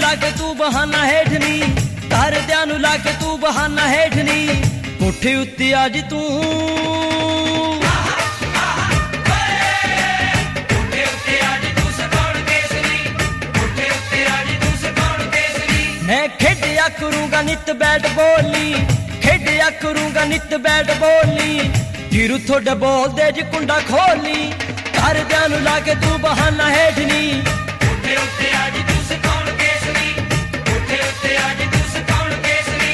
ला के तू बहाना हेठ नी, घरदियां नूं ला के तू बहाना हेठ नी, कोठे उत्ते आज तू मैं खेडिया करूंगा नित बैट बॉली, खेडिया करूंगा नित बैट बॉली, जीरू थोड़े बोल दे जी कुंडा खोली, घरदियां नूं ला के तू बहाना हेठ नी, कोठे उत्ते आज तू सिखाउण केसरी, कोठे उत्ते आज तू सिखाउण केसरी।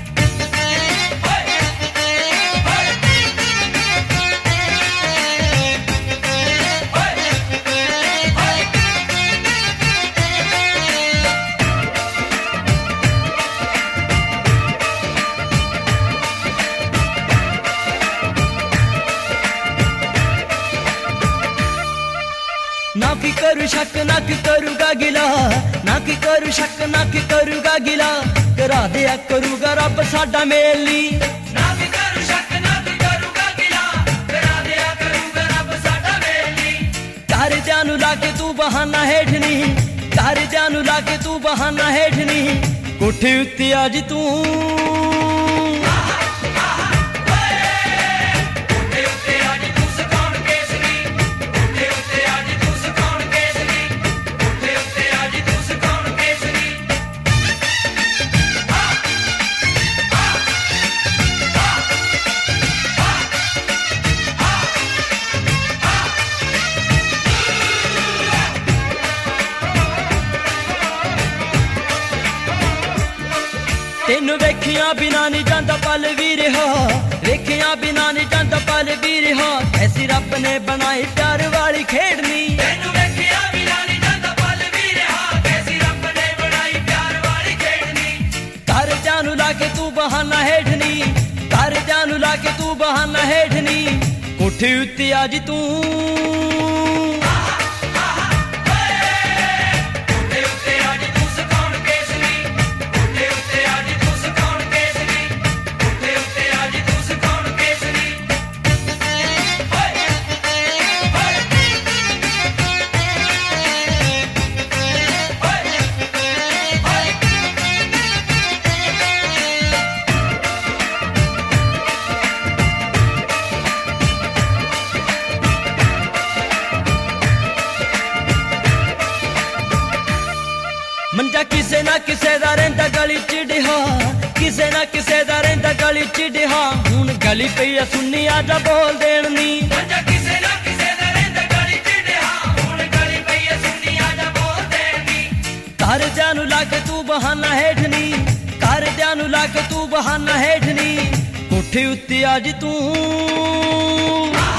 ना की करू शक ना की करूगा गिला, ना की करू शक ना की करूगा गिला, करा दिया करूगा रब साडा मेली, ना की करू शक ना की करूगा गिला, करा दिया करूगा रब साडा मेली, घरदियां नूं ला के तू बहाना हेठ नी, घरदियां नूं ला के तू बहाना हेठ नी, कोठे उत्ते आज तू तेनू वेखिया बिना नहीं जांदा पल भी रहा, वेखिया बिना नहीं जांदा पल भी रहा, ऐसी रब ने बनाई प्यार वाली खेड़नी, तेनू वेखिया बिना नहीं जांदा पल भी रहा, ऐसी रब ने बनाई प्यार वाली खेड़नी, घरदियां नूं ला के तू बहाना हेठ नी, घरदियां नूं ला के तू बहाना हेठ नी, कोठे उत्ते आज तू मंजा किसे ना किसे दा रहिंदा गली च डिहा, किसे ना किसे दा रहिंदा गली च डिहा, हुण गली पई आ सुन्नी आजा बोल देण नी, मंजा किसे ना किसे दा रहिंदा गली च डिहा, हुण गली पई आ सुन्नी आजा बोल देण नी, घरदियां नूं ला के तू बहाना हेठ नी, घरदियां नूं ला के तू बहाना हेठ नी, कोठे उत्ते आज तू